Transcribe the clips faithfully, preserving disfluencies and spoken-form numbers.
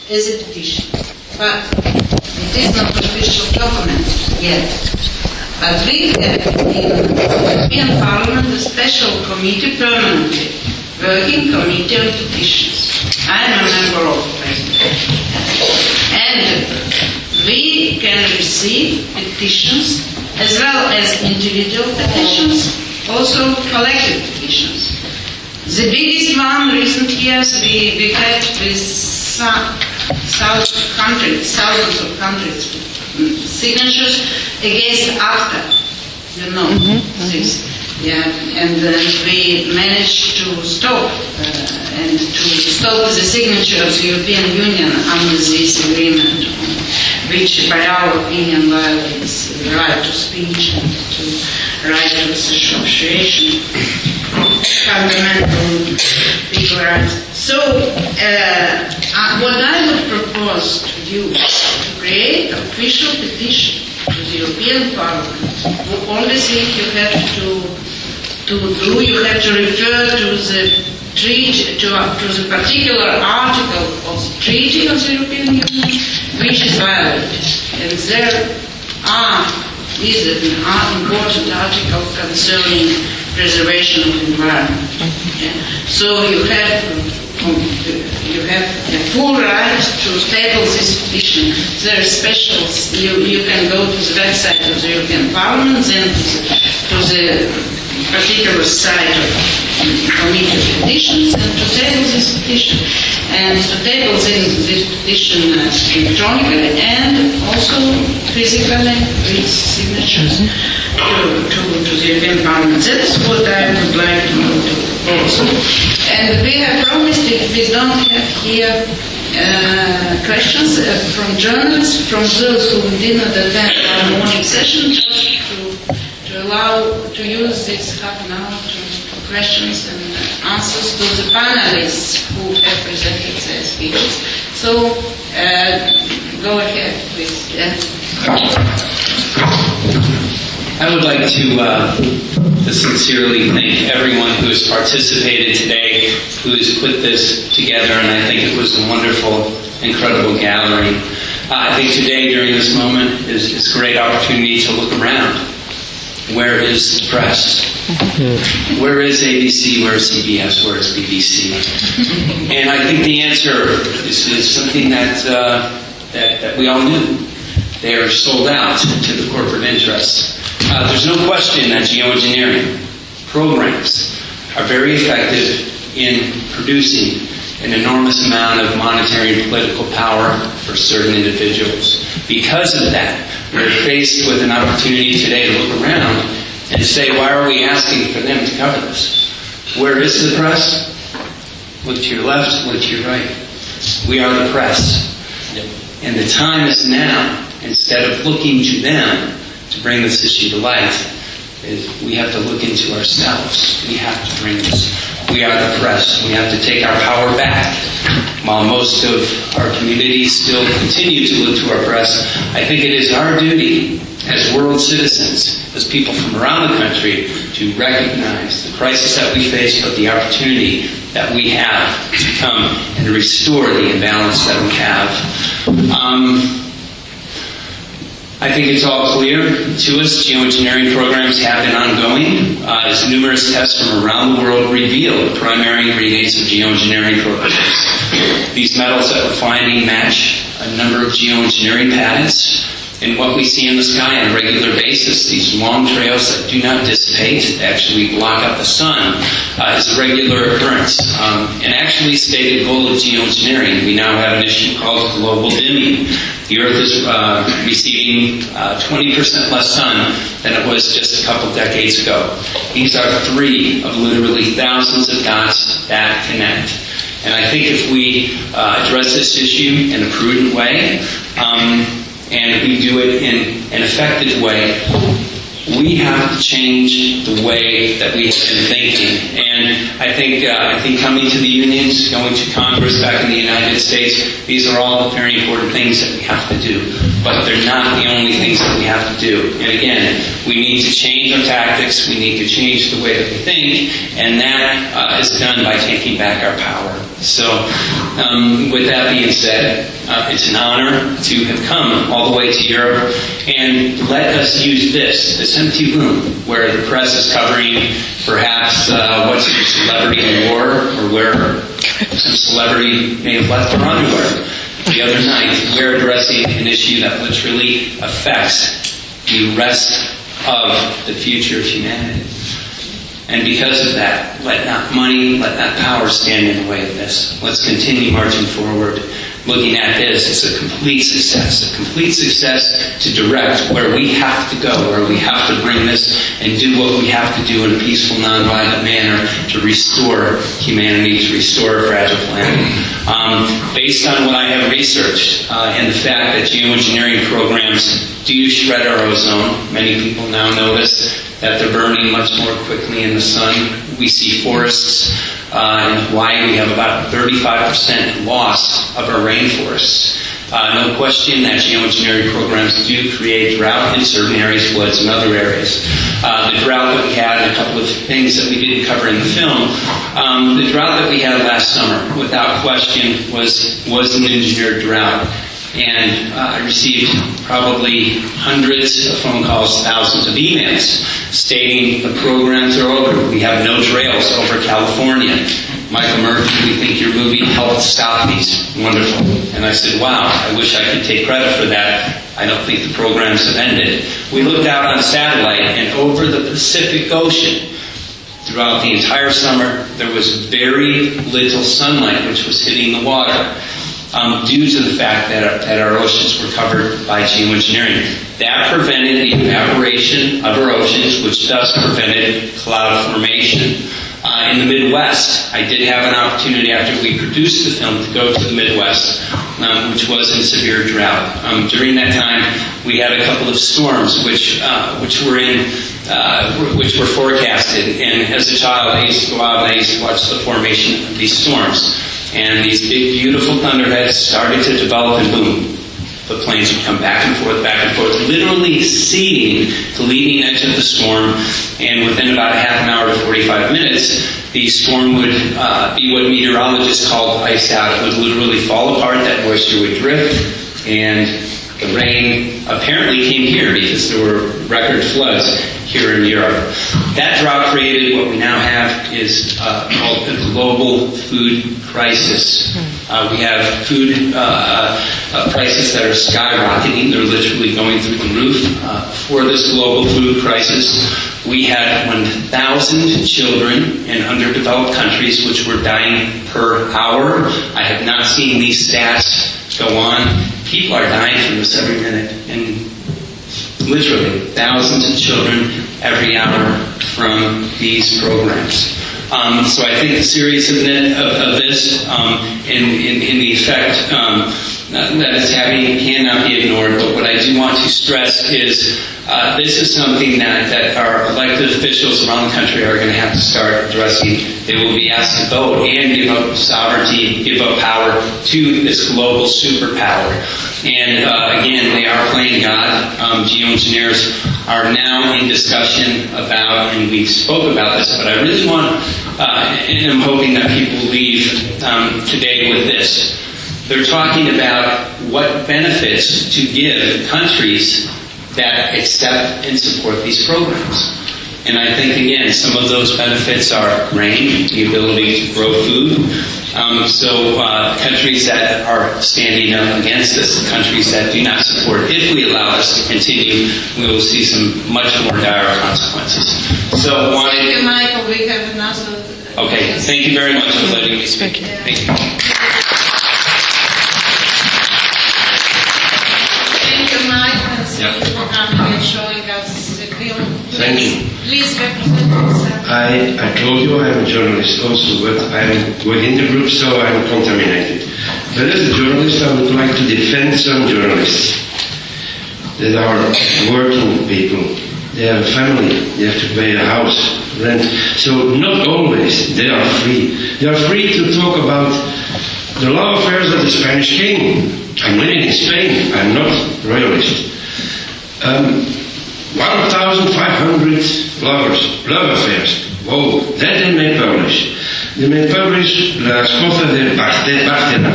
as a petition. But it is not an official document yet. But we have in the European Parliament a special committee permanently, working committee on petitions. I am a member of it. And we can receive petitions as well as individual petitions, also collective petitions. The biggest one recent years we, we had with some, south countries, thousands of countries signatures against ACTA, you know, mm-hmm. this. Yeah, and uh, we managed to stop uh, and to stop the signature of the European Union under this agreement, which, by our opinion, violates the right to speech and to right to association, fundamental legal rights. So, uh, uh, what I would propose to you is to create an official petition to the European Parliament. The only thing you have to to do, you have to refer to the treaty, to, uh, to the particular article of the Treaty of the European Union, which is violated. And there are is an important article concerning preservation of environment. Yeah. So you have you have a full right to table this petition. There are specials. You you can go to the website of the European Parliament, then to the, to the particular site of committee of petitions, and to table this petition, and to table this petition uh, electronically and also physically with signatures to, to, to the European Parliament. That's what I would like to propose. And we have promised, if we don't have here uh, questions uh, from journalists, from those who did not attend our morning session, just to to allow to use this half an hour to, for questions and answers to the panelists who have presented their speeches. So, uh, go ahead, please. Yeah. I would like to, uh, to sincerely thank everyone who has participated today, who has put this together, and I think it was a wonderful, incredible gathering. Uh, I think today, during this moment, is, is a great opportunity to look around. Where is the press? Where is A B C? Where is C B S? Where is B B C? And I think the answer is, is something that, uh, that that we all knew. They are sold out to the corporate interests. Uh, there's no question that geoengineering programs are very effective in producing an enormous amount of monetary and political power for certain individuals. Because of that, we're faced with an opportunity today to look around and say, why are we asking for them to cover this? Where is the press? Look to your left, look to your right. We are the press. And the time is now, instead of looking to them to bring this issue to light, is we have to look into ourselves. We have to bring this. We are the press. We have to take our power back. While most of our communities still continue to look to our press, I think it is our duty as world citizens, as people from around the country, to recognize the crisis that we face, but the opportunity that we have to come and restore the imbalance that we have. Um, I think it's all clear to us. Geoengineering programs have been ongoing, uh, as numerous tests from around the world reveal the primary ingredients of geoengineering programs. These metals that we're finding match a number of geoengineering patents. And what we see in the sky on a regular basis, these long trails that do not dissipate, that actually block out the sun, uh, is a regular occurrence. Um, and actually stated goal of geoengineering, we now have an issue called global dimming. The Earth is uh, receiving uh, twenty percent less sun than it was just a couple decades ago. These are three of literally thousands of dots that connect. And I think if we uh, address this issue in a prudent way, um, and we do it in an effective way, we have to change the way that we have been thinking. And I think uh, I think coming to the unions, going to Congress back in the United States, these are all very important things that we have to do. But they're not the only things that we have to do. And again, we need to change our tactics, we need to change the way that we think, and that uh, is done by taking back our power. So Um, with that being said, uh, it's an honor to have come all the way to Europe, and let us use this, this empty room, where the press is covering perhaps uh, what's a celebrity in war, or where some celebrity may have left their underwear the other night. We're addressing an issue that literally affects the rest of the future of humanity. And because of that, let not money, let not power stand in the way of this. Let's continue marching forward, looking at this as a complete success, a complete success to direct where we have to go, where we have to bring this and do what we have to do in a peaceful, nonviolent manner to restore humanity, to restore a fragile planet. Um, based on what I have researched uh, and the fact that geoengineering programs do shred our ozone, many people now notice that they're burning much more quickly in the sun. We see forests uh, in Hawaii. We have about thirty-five percent loss of our rainforests. Uh, no question that geoengineering programs do create drought in certain areas, floods in other areas. Uh, the drought that we had, and a couple of things that we didn't cover in the film, um, the drought that we had last summer, without question, was, was an engineered drought. And uh, I received probably hundreds of phone calls, thousands of emails stating the programs are over. We have no trails over California. Michael Murphy, we think your movie helped stop these. Wonderful. And I said, wow, I wish I could take credit for that. I don't think the programs have ended. We looked out on satellite, and over the Pacific Ocean, throughout the entire summer, there was very little sunlight which was hitting the water. Um, due to the fact that our, that our oceans were covered by geoengineering. That prevented the evaporation of our oceans, which thus prevented cloud formation. Uh, in the Midwest, I did have an opportunity after we produced the film to go to the Midwest, um, which was in severe drought. Um, during that time, we had a couple of storms which uh, which were in uh, which were forecasted. And as a child, I used to go out and I used to watch the formation of these storms. And these big, beautiful thunderheads started to develop, and boom, the planes would come back and forth, back and forth, literally exceeding the leading edge of the storm. And within about a half an hour to forty-five minutes, the storm would uh, be what meteorologists call ice out. It would literally fall apart, that moisture would drift, and the rain apparently came here because there were record floods here in Europe. That drought created what we now have is uh, called the global food crisis. Uh, we have food uh, uh, prices that are skyrocketing. They're literally going through the roof. Uh, for this global food crisis, we had one thousand children in underdeveloped countries which were dying per hour. I have not seen these stats go on. People are dying from this every minute. And literally, thousands of children every hour from these programs. Um, so I think the seriousness of, of this um, and, and, and the effect um, that it's having cannot be ignored. But what I do want to stress is uh, this is something that, that our elected officials around the country are going to have to start addressing. They will be asked to vote and give up sovereignty, give up power to this global superpower. And uh, again, they are playing God. Um, geoengineers are now in discussion about, and we spoke about this, but I really want, uh, and I'm hoping that people leave um, today with this. They're talking about what benefits to give countries that accept and support these programs. And I think, again, some of those benefits are grain, the ability to grow food. Um, so uh, countries that are standing up against this, countries that do not support, if we allow this to continue, we will see some much more dire consequences. So, wanted, Thank you, Michael. We have another... Okay, thank you very much for letting me speak. Thank you. Thank you, Michael. Yep. For coming and showing us the film. Thank you. Please represent yourself. I, I told you I'm a journalist also, but I'm within the group, so I'm contaminated. But as a journalist, I would like to defend some journalists that are working people. They have a family, they have to pay a house, rent. So not always they are free. They are free to talk about the love affairs of the Spanish king. I'm living in Spain, I'm not royalist. Um, one thousand five hundred lovers, love affairs. Whoa, that they may publish. They may publish La Esposa de Bartela,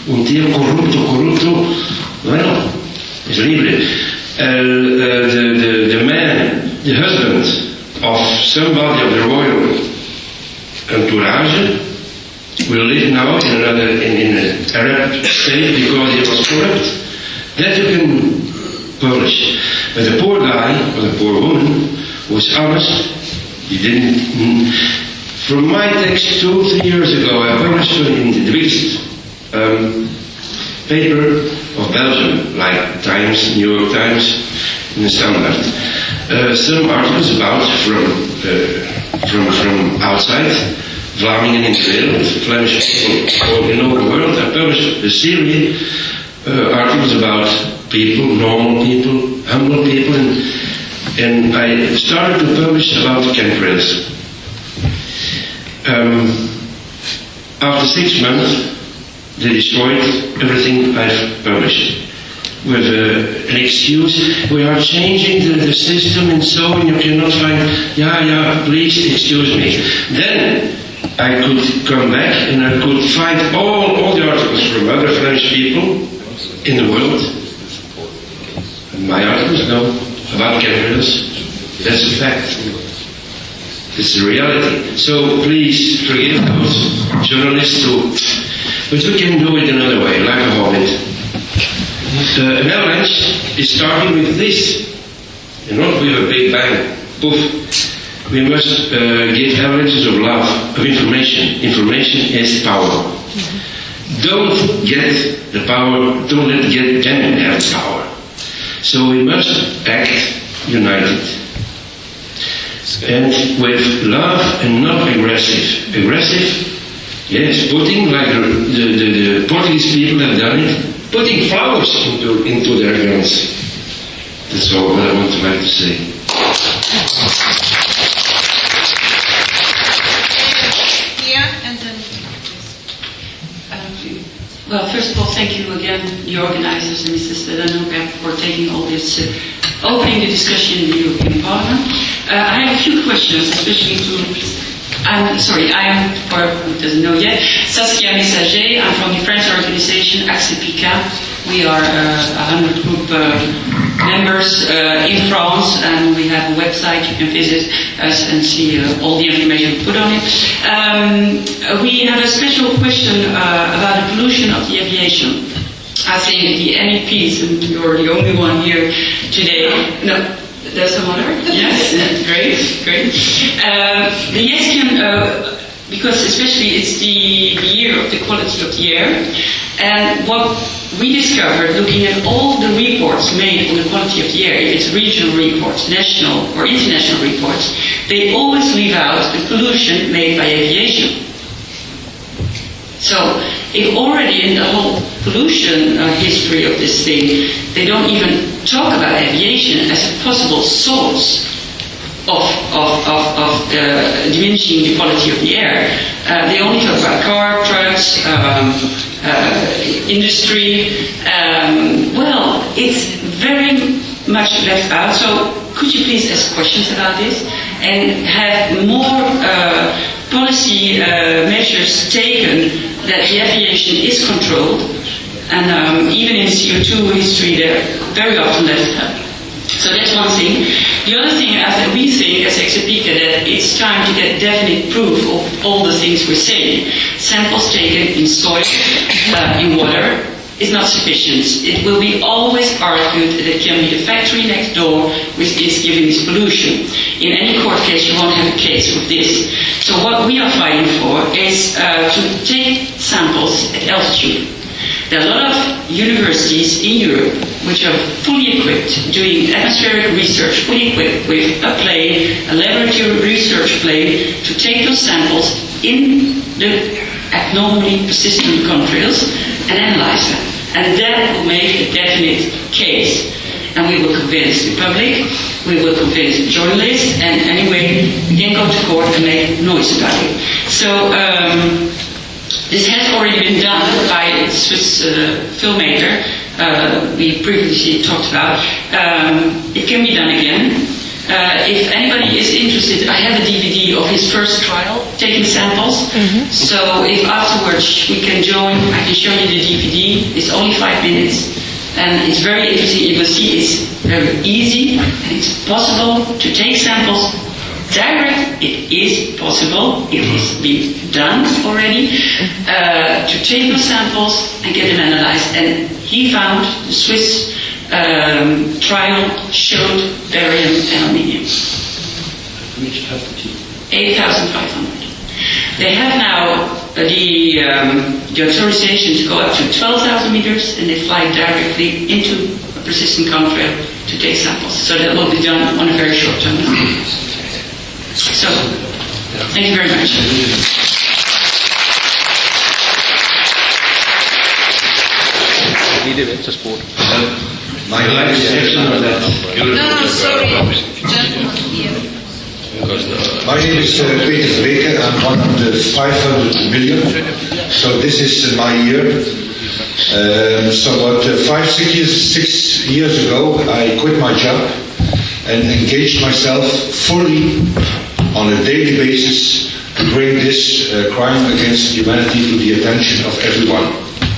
un tío corrupto, corrupto, bueno, es libre. Uh, uh, the, the, the man, the husband of somebody of the royal entourage will live now in another, in, in an Arab state because he was corrupt. That you can publish. But the poor guy, or the poor woman, was honest, he didn't... Mm, from my text two, three years ago, I published in the biggest um, paper of Belgium, like Times, New York Times, in the Standard. Uh, some articles about from uh, from from outside, Vlamingen in the world, Flemish people all in all the world. I published a series uh, articles about people, normal people, humble people, and, and I started to publish about chemtrails. Um, after six months, they destroyed everything I've published with uh, an excuse, we are changing the, the system and so on, you cannot find, yeah, yeah, please excuse me. Then I could come back and I could find all, all the articles from other French people in the world. And my articles, no, about chemtrails. That's a fact. It's a reality. So please forgive those journalists who, but we can do it another way, like a hobbit. The avalanche is starting with this, and not with a big bang. Poof. We must uh, give avalanches of love, of information. Information is power. Don't get the power, don't let get them have the power. So we must act united. And with love and not aggressive. Aggressive, yes, putting, like the, the, the, the Portuguese people have done it, putting flowers into, into their guns. That's all that I want to like to say. Here and then. Um, well, first of all, thank you again, the organizers and Missus Danoka, for taking all this, uh, opening the discussion in the European Parliament. Uh, I have a few questions, especially to. I'm sorry, I am, or who doesn't know yet, Saskia Messager. I'm from the French organization Axepica. We are uh, one hundred group uh, members uh, in France, and we have a website. You can visit us and see uh, all the information we put on it. Um, we have a special question uh, about the pollution of the aviation. I think the M E Ps, and you're the only one here today. No. There's some other? Yes, great, great. Uh, the yes can, uh, because especially it's the, the year of the quality of the air, and what we discovered looking at all the reports made on the quality of the air, if it's regional reports, national or international reports, they always leave out the pollution made by aviation. So, if already in the whole pollution uh, history of this thing, they don't even talk about aviation as a possible source of, of, of, of uh, diminishing the quality of the air. Uh, they only talk about car, trucks, um, uh, industry. Um, well, it's very much left out. So, could you please ask questions about this and have more uh, policy uh, measures taken that the aviation is controlled, and um, even in C O two history they're very often left out. So that's one thing. The other thing is that we think as Axepica that it's time to get definite proof of all the things we're saying. Samples taken in soil, uh, in water, is not sufficient. It will be always argued that it can be the factory next door which is giving this pollution. In any court case, you won't have a case with this. So what we are fighting for is uh, to take samples at altitude. There are a lot of universities in Europe which are fully equipped, doing atmospheric research, fully equipped with a plane, a laboratory research plane, to take those samples in the abnormally persistent contrails and analyze them. And that will make a definite case. And we will convince the public, we will convince journalists, and anyway, we can go to court and make noise about it. So, um, this has already been done by a Swiss uh, filmmaker uh, we previously talked about. Um, it can be done again. Uh, if anybody is interested, I have a D V D of his first trial, taking samples. Mm-hmm. So if afterwards we can join, I can show you the D V D. It's only five minutes, and it's very interesting. You will see it's very easy, and it's possible to take samples direct. It is possible. It is being done already uh, to take those samples and get them analyzed. And he found the Swiss Um, trial showed barium and aluminium. eight thousand five hundred. They have now uh, the, um, the authorization to go up to twelve thousand meters, and they fly directly into a persistent contrail to take samples. So that will be done on a very short time. So, thank you very much. My last section of that. No, no, sorry. Gentleman here. My name is uh, Peter Vreken. I'm one of the five hundred million. So this is my year. Um, so what, uh, five, six years, six years ago, I quit my job and engaged myself fully on a daily basis to bring this uh, crime against humanity to the attention of everyone.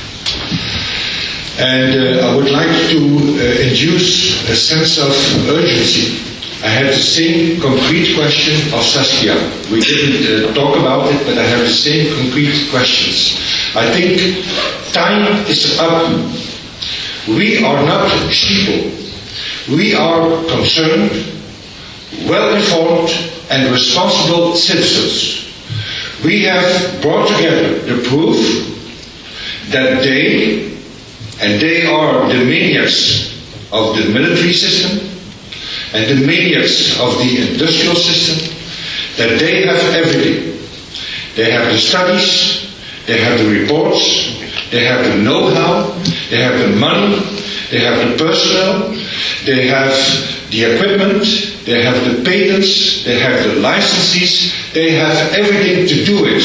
And uh, I would like to uh, induce a sense of urgency. I had the same concrete question of Saskia. We didn't uh, talk about it, but I have the same concrete questions. I think time is up. We are not sheeple. We are concerned, well-informed and responsible citizens. We have brought together the proof that they And they are the maniacs of the military system and the maniacs of the industrial system, that they have everything. They have the studies, they have the reports, they have the know-how, they have the money, they have the personnel, they have the equipment, they have the patents, they have the licenses, they have everything to do it.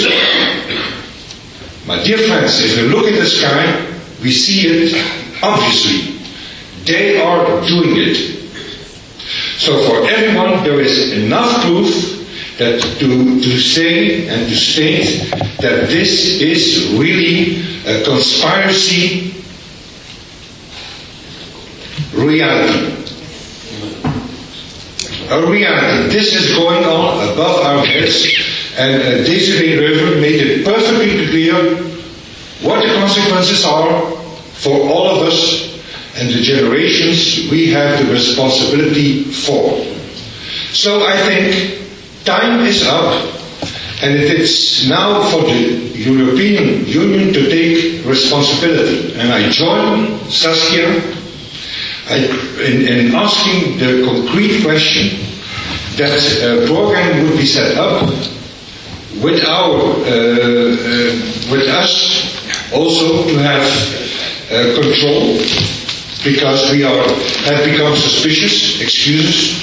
My dear friends, if you look at the sky, we see it, obviously. They are doing it. So for everyone, there is enough proof that to, to say and to state that this is really a conspiracy reality. A reality. This is going on above our heads, and uh, Desiree Reuver made it perfectly clear what the consequences are for all of us and the generations we have the responsibility for. So I think time is up, and it is now for the European Union to take responsibility. And I join Saskia I, in, in asking the concrete question that a program would be set up with our, uh, uh, with us also to have uh, control, because we are have become suspicious. Excuses.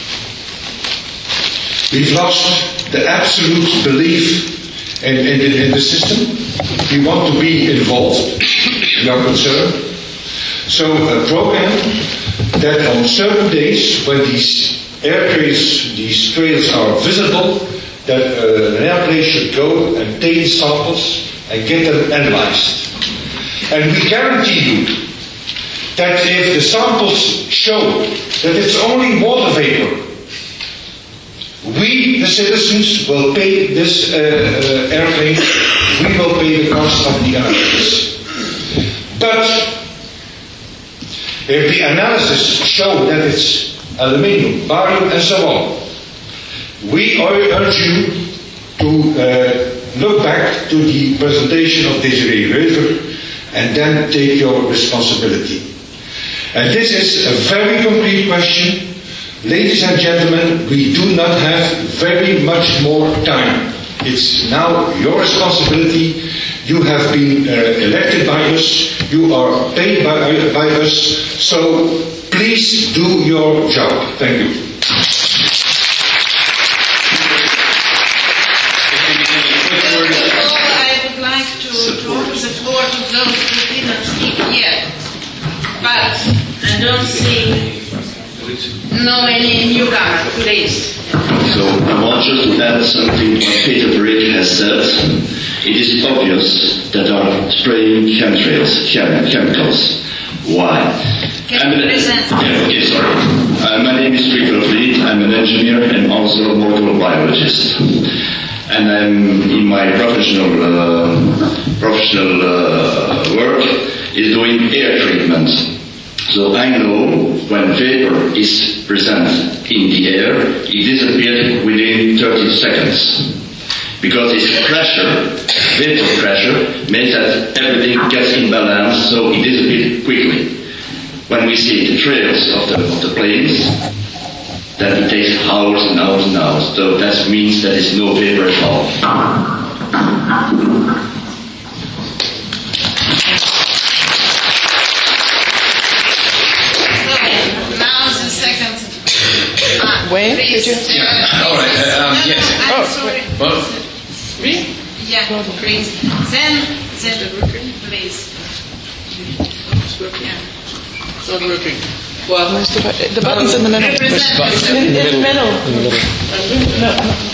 We've lost the absolute belief in, in, the, in the system. We want to be involved. We are concerned. So a program that on certain days when these air trails, these trails are visible, that uh, an airplane should go and take samples and get them analyzed. And we guarantee you that if the samples show that it's only water vapor, we, the citizens, will pay this uh, uh, airplane, we will pay the cost of the analysis. But if the analysis show that it's aluminium, barium and so on, we urge you to uh, look back to the presentation of Desiree Reuver and then take your responsibility. And this is a very concrete question. Ladies and gentlemen, we do not have very much more time. It's now your responsibility. You have been uh, elected by us. You are paid by, by us. So please do your job. Thank you. I would like to open the floor to those who didn't speak yet. But I don't see No, any newcomer, please. So I want just to add something what Peter Brick has said. It is obvious that are spraying chemtrails, chem- chemicals. Why? Can you present? Yeah, okay, sorry. Uh, my name is Friedrich Lied. I'm an engineer and also a molecular biologist. And I'm in my professional uh, professional uh, work is doing air treatment. So I know when vapor is present in the air, it disappears within thirty seconds. Because it's pressure, vapor pressure, makes that everything gets in balance, so it disappears quickly. When we see the trails of the, of the planes, then it takes hours and hours and hours. So that means that there's no vapor at all. Wayne, did you? Yeah. All right. Uh, um, yes. I'm Oh, sorry. Well, Me? Yeah, please. Then, then, please. Yeah. It's not working. Well, the, bu- the button's in the middle. Representative. In, in the middle. No.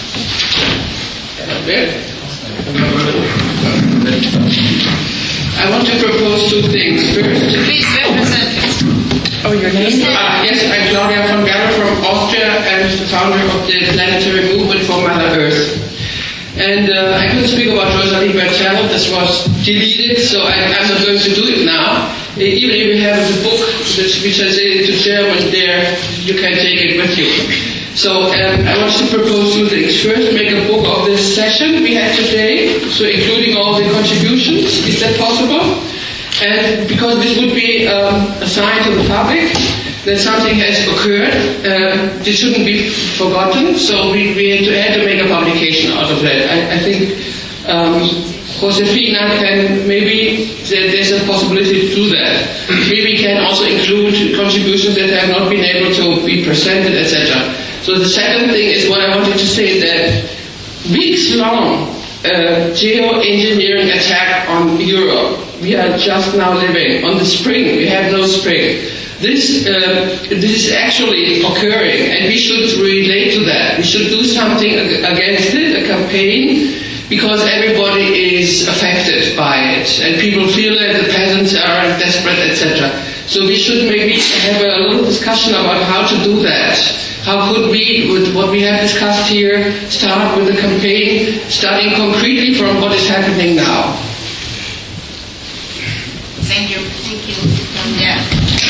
I want to propose two things. First, Please, representative. Oh, your name? uh, yes, I'm Claudia von Galler from Austria and the founder of the Planetary Movement for Mother Earth. And uh, I couldn't speak about Rosalie Bertell. This was deleted, so I, I'm not going to do it now. Even if you have the book, which, which I say to German there, you can take it with you. So um, I want to propose two things. First, make a book of this session we had today, so including all the contributions. Is that possible? And because this would be um, a sign to the public that something has occurred, uh, it shouldn't be forgotten, so we, we had, to, had to make a publication out of that. I, I think um, Josefina can, maybe there, there's a possibility to do that. Maybe we can also include contributions that have not been able to be presented, et cetera. So the second thing is what I wanted to say, that weeks long uh, geoengineering attack on Europe, we are just now living. On the spring, we have no spring. This, uh, this is actually occurring, and we should relate to that. We should do something against it, a campaign, because everybody is affected by it, and people feel that the peasants are desperate, et cetera. So we should maybe have a little discussion about how to do that. How could we, with what we have discussed here, start with a campaign, starting concretely from what is happening now? Thank you. Thank you. Yeah.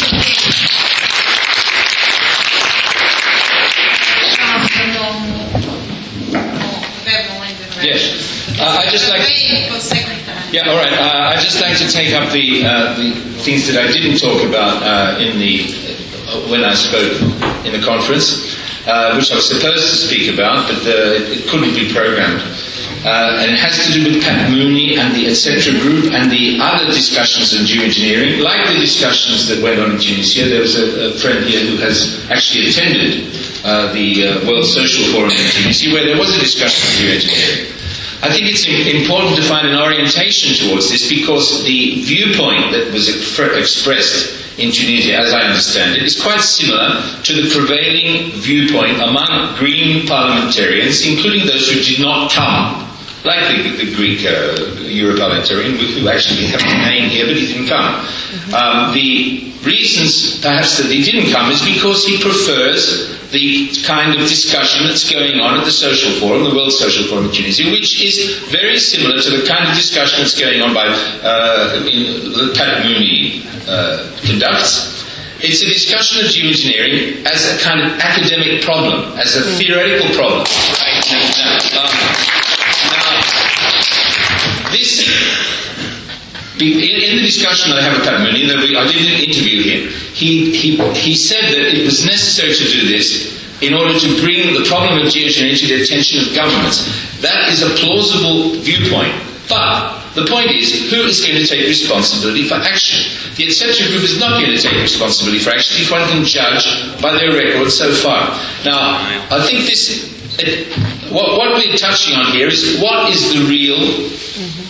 yes. Uh, I just like. Waiting for secretary. Yeah. All right. Uh, I just like to take up the uh, the things that I didn't talk about uh, in the uh, when I spoke in the conference, uh, which I was supposed to speak about, but uh, it, it couldn't be programmed. Uh, and it has to do with Pat Mooney and the et cetera group and the other discussions on geoengineering, like the discussions that went on in Tunisia. There was a, a friend here who has actually attended uh, the uh, World Social Forum in Tunisia, where there was a discussion on geoengineering. I think it's important to find an orientation towards this, because the viewpoint that was expressed in Tunisia, as I understand it, is quite similar to the prevailing viewpoint among Green parliamentarians, including those who did not come, like the, the Greek uh, Europarlamentarian, who actually have a name here, but he didn't come. Um, the reasons, perhaps, that he didn't come is because he prefers the kind of discussion that's going on at the Social Forum, the World Social Forum in Tunisia, which is very similar to the kind of discussion that's going on by uh, in, that Pat Mooney uh, conducts. It's a discussion of geoengineering as a kind of academic problem, as a theoretical problem. Right? Now, um, now, this, in, in the discussion that I have with Pat Mooney, that we, I did interview him, he, he, he said that it was necessary to do this in order to bring the problem of geoengineering to the attention of governments. That is a plausible viewpoint. But the point is, who is going to take responsibility for action? The et cetera group is not going to take responsibility for action if one can judge by their record so far. Now, I think this, it, what, what we're touching on here is what is the real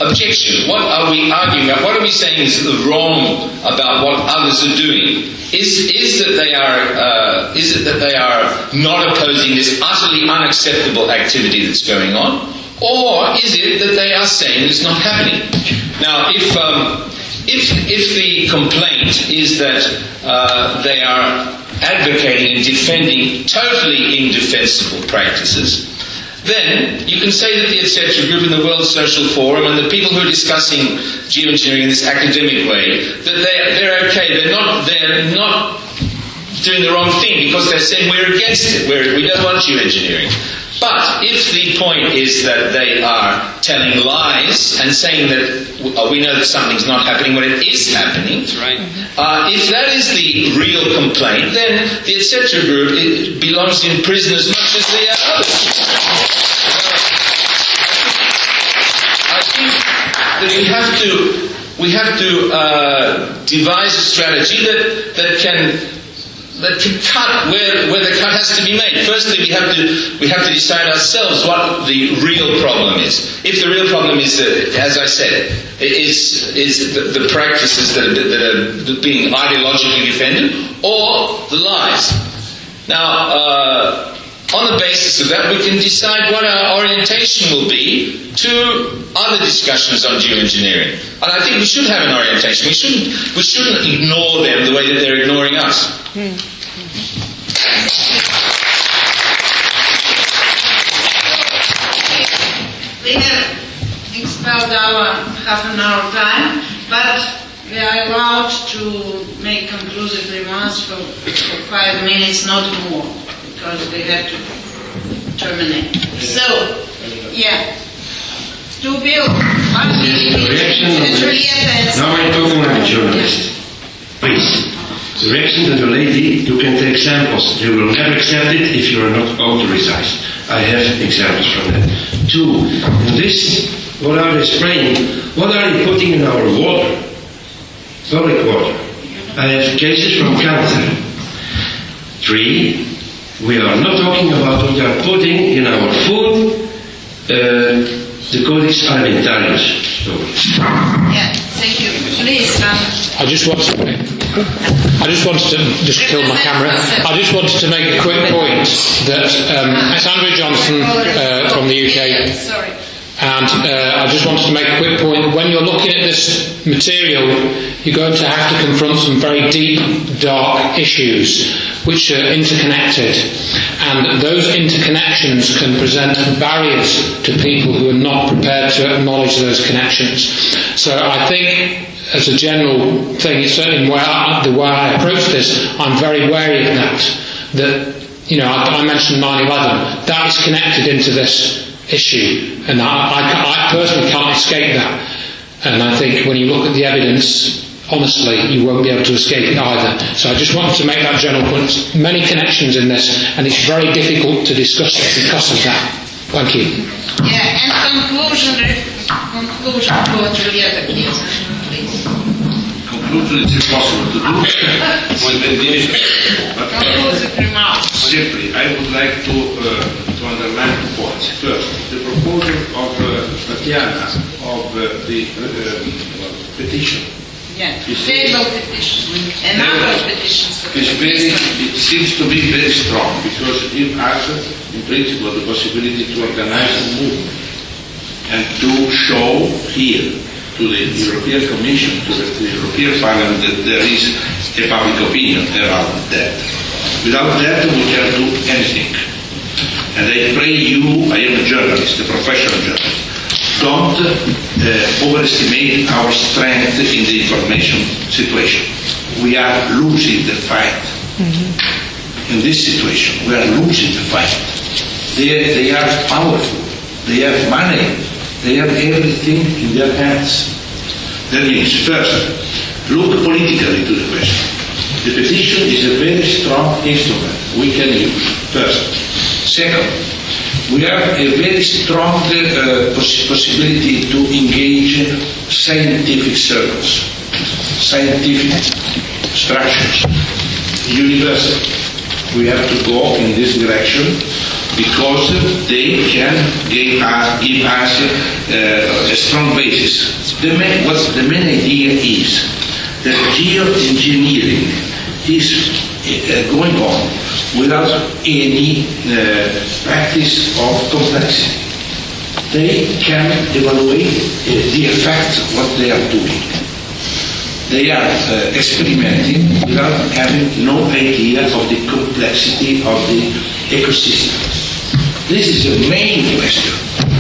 objection? What are we arguing about? What are we saying is wrong about what others are doing? Is is that they are uh, is it that they are not opposing this utterly unacceptable activity that's going on, or is it that they are saying it's not happening? Now, if um, if if the complaint is that uh, they are advocating and defending totally indefensible practices, then you can say that the et cetera group and the World Social Forum and the people who are discussing geoengineering in this academic way, that they're, they're okay, they're not, they're not doing the wrong thing because they're saying we're against it, we're, we don't want geoengineering. But if the point is that they are telling lies and saying that uh, we know that something's not happening when it is happening, That's right. uh, if that is the real complaint, then the et cetera group it belongs in prison as much as the others. I think that we have to we have to uh, devise a strategy that that can. that can cut where, where the cut has to be made. Firstly, we have to we have to decide ourselves what the real problem is. If the real problem is, uh, as I said, is is the, the practices that are, that are being ideologically defended, or the lies. Now, uh, on the basis of that, we can decide what our orientation will be to other discussions on geoengineering. And I think we should have an orientation. We shouldn't we shouldn't ignore them the way that they're ignoring us. Hmm. We have expelled our half an hour time, but we are allowed to make conclusive remarks for, for five minutes, not more, because we have to terminate. So, yeah. To Bill, Yes, the reaction of the, now I'm talking like a journalist. Please. The reaction to the lady, you can take samples. They will never accept it if you are not authorized. I have examples from that. Two, in this, what are they spraying? What are they putting in our water? Public water. I have cases from Canada. Three, we are not talking about what they are putting in our food, uh, the Codex Alimentarius story. Yeah, thank you. Please, um, I just want to, I just wanted to just kill my camera. I just wanted to make a quick point that um, it's Andrew Johnson uh, from the U K, sorry. and uh, I just wanted to make a quick point. When you're looking at this material, you're going to have to confront some very deep, dark issues which are interconnected, and those interconnections can present barriers to people who are not prepared to acknowledge those connections. So I think, as a general thing, it's certainly where I, the way I approach this, I'm very wary of that. That, you know, I, I mentioned nine eleven. That is connected into this issue, and I, I, I personally can't escape that. And I think when you look at the evidence, honestly, you won't be able to escape it either. So I just wanted to make that general point. Many connections in this, and it's very difficult to discuss it because of that. Thank you. Yeah, and conclusion, conclusion for Julieta, please. please. Conclusion is impossible to do when the division. But Conclusive remarks. simply, I would like to uh, to underline two points. First, the proposal of uh, Tatiana of uh, the uh, petition. Yeah, table petition, and other petitions. It's very, it seems to be very strong because it gives us, in principle, the possibility to organize a movement and to show here to the European Commission, to the, to the European Parliament that there is a public opinion around that. Without that, we can't do anything. And I pray you, I am a journalist, a professional journalist, don't uh, overestimate our strength in the information situation. We are losing the fight. Mm-hmm. In this situation, we are losing the fight. They, they are powerful. They have money. They have everything in their hands. That means, first, look politically to the question. The petition is a very strong instrument we can use, first. Second, we have a very strong uh, poss- possibility to engage scientific circles, scientific structures, university. We have to go in this direction because they can give us, give us uh, a strong basis. The main, what the main idea is that geoengineering is uh, going on without any uh, practice of complexity. They can evaluate uh, the effect of what they are doing. They are uh, experimenting without having no idea of the complexity of the ecosystem. This is the main question.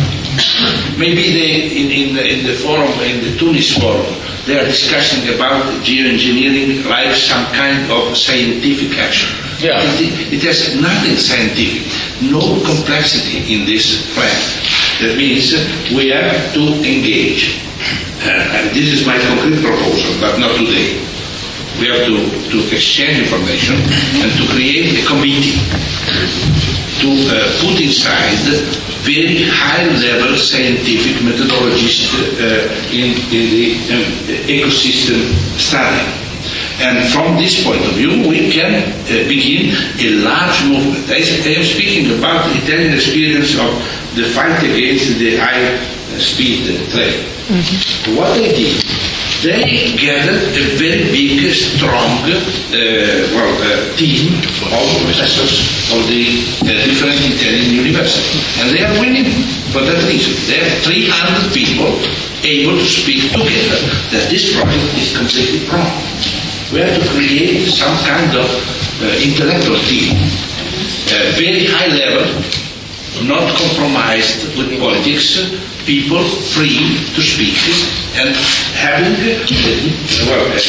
Maybe they, in, in, the, in the forum, in the Tunis forum, they are discussing about geoengineering like some kind of scientific action. Yeah. It, it has nothing scientific, no complexity in this plan. That means we have to engage. Uh, and this is my concrete proposal, but not today. We have to, to exchange information and to create a committee to uh, put inside very high-level scientific methodologies uh, in, in the um, ecosystem study. And from this point of view, we can uh, begin a large movement. I, I am speaking about the Italian experience of the fight against the high-speed train. Mm-hmm. What they did, they gathered a very big, strong, uh, well, uh, team of professors of the uh, different Italian universities, and they are winning for that reason. They have three hundred people able to speak together that this project is completely wrong. We have to create some kind of uh, intellectual team, uh, very high level, not compromised with politics, people free to speak and having uh, well, uh,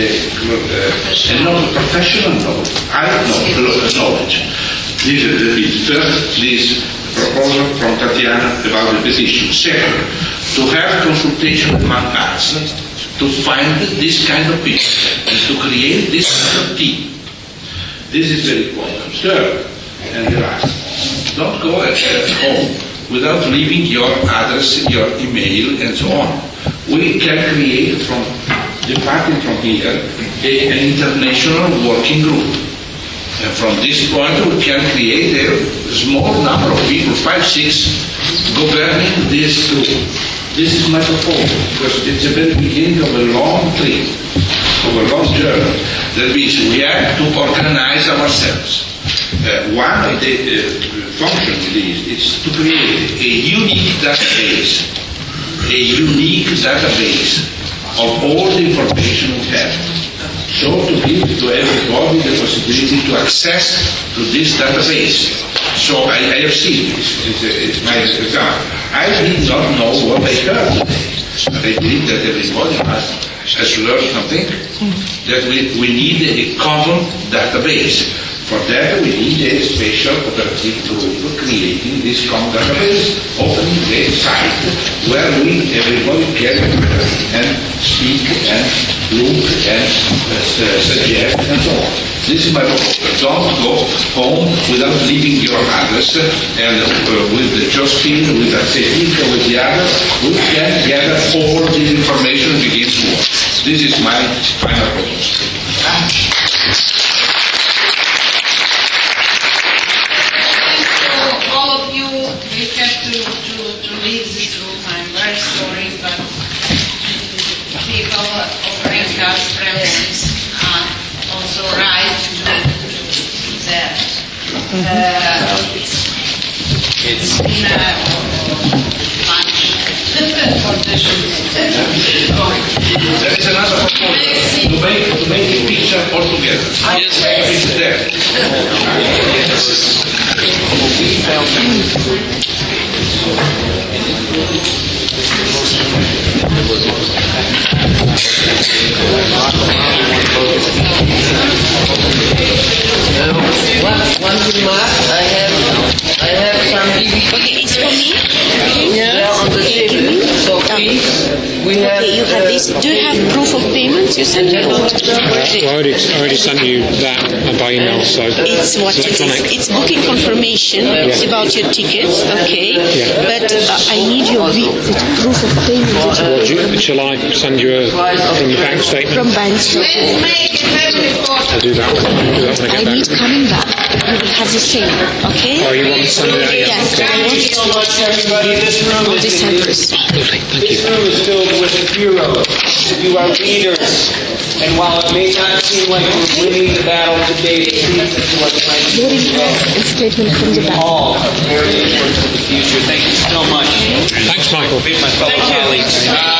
uh, a not professional knowledge, I know knowledge. This is the first this proposal from Tatiana about the petition. Second, to have consultation among us to find this kind of people and to create this kind of team. This is very important. Third, and the last, don't go at, at home without leaving your address, your email, and so on. We can create from, departing from here, a, an international working group. And from this point, we can create a small number of people, five, six, governing this group. This is my proposal, because it's the very beginning of a long trip, of a long journey. That means we have to organize ourselves. Uh, one of the uh, functions of this is to create a unique database, a unique database of all the information we have. So to give to everybody the possibility to access to this database. So I, I have seen this, it's, it's my example. I did not know what I heard today, but I believe that everybody must, has learned something, that we, we need a common database. For that we need a special operative group creating this common database, opening a site where we, everybody can and speak and look and uh, suggest and so on. This is my proposal. Don't go home without leaving your address and uh, with the Josephine, with the Cetica, with the others, we can gather all this information and begin to work. This is my final proposal. Gas premises are also right to there. Uh, it's been a much condition. There is another proposal to make, to make a picture all together. Yes, make a picture there. One, one remark, I have, I have some. Okay, it's for me. Yeah, on the table. So please, we have... Okay, you have this. Do you have proof of payment? You sent it out. I already, I already sent you that by email, so It's what it is. electronic. It's booking confirmation. It's about your tickets, okay? Yeah. But uh, I need your vi- the proof of payment. Well, do you, shall I send you a, from the bank statement? From bank statement. I'll do that one. I'll do that when I I get need back. coming back. You will have the same, okay? Oh, you want me to send you that? Yeah. Yes, Okay. I want it so much, everybody. This room on is December's. This room is filled with heroes. You are leaders. And while it may not seem like we're winning the battle today, the truth is what's right Very important statement from the bank. all are very important for the future. Thank you so much. Thanks, Michael. My fellow colleagues.